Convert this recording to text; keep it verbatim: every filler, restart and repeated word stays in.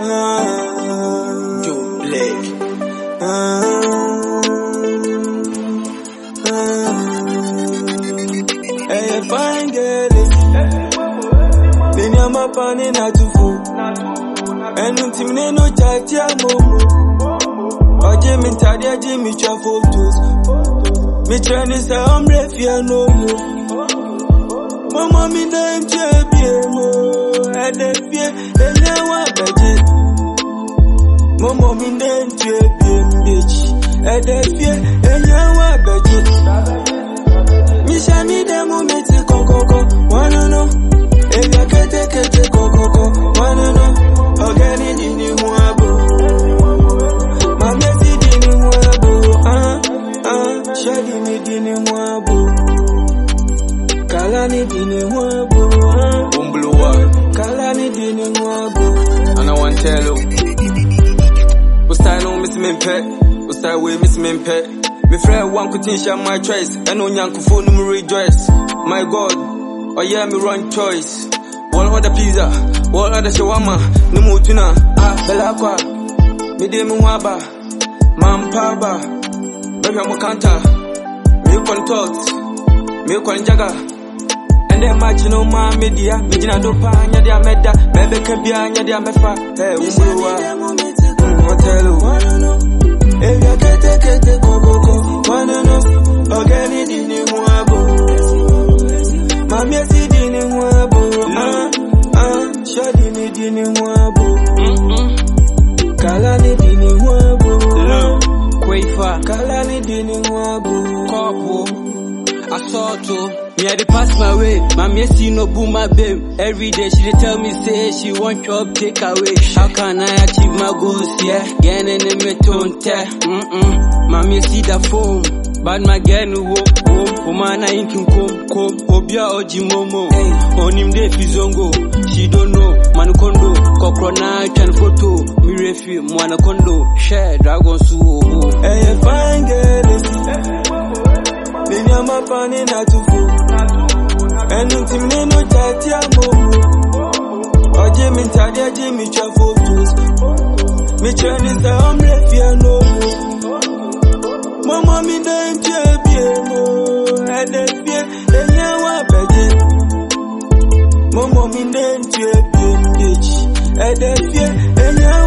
uh, Joe Blake. Uh, uh, hey, fine girl. Then I'm up on it not to fool. And until me no chat ya momo. Or Jimmy Tadia Jimmy cha photos. Me trying to say I'm ready I know you. Mama me name Jebie. I dey fear and now I bet. Mama me name Jebie bitch. I dey fear and now I bet. Me say me demo me ti go go go. Wanna know? If I can't take it, go go go. Wanna know? Organic dini muabo. My messy dini muabo. Ah ah. Shadi me dini muabo. Kalani dini muabo. Ah. Umbluwa. Kalani dini muabo. And I want to tell you. Ustai no miss me pet. Ustai we miss me pet. Me friend one could share my choice. And no yanku phone no rejoice. My God. Oh yeah, me run choice. One other pizza, one other shawarma. No more tuna, ah, belakwa. Me de me waba, mam paba. Baby I'm kanta, me kon talks, me kon jaga. And then match no ma media, me jina dopa nya dia meda, bebe kebia nya dia mefa. Hey, umruwa, hotel. If you can't take it, go go go. Wanna know? Organic dini muabo. Mami si dini muabo. Ah ah. Shadi ni dini muabo. Kalani dini muabo. Quaifa. Kalani dini muabo. Kopo. Assaulto. Me I dey pass my way, my see no boom my babe. Every day she dey tell me say she want job take away. How can I achieve my goals? Yeah, getting in me don't tell. Mm mm. Mommy see the phone, but my girl no walk home. Woman I ain't come come. Obia oji momo. On him dey fizongo. She don't know. Man kondo, kokrona chan photo. Me refi mwana kondo. Share dragon su. Hey, fine girl. Then I'm up on it not to fool. And until me no chat ya momo. Or Jimmy Tadia Jimmy cha photos. Me trying to say I'm ready I know you. Mama me name Jebie. I dey fear and now I bet. Mama me name Jebie bitch. I dey fear and now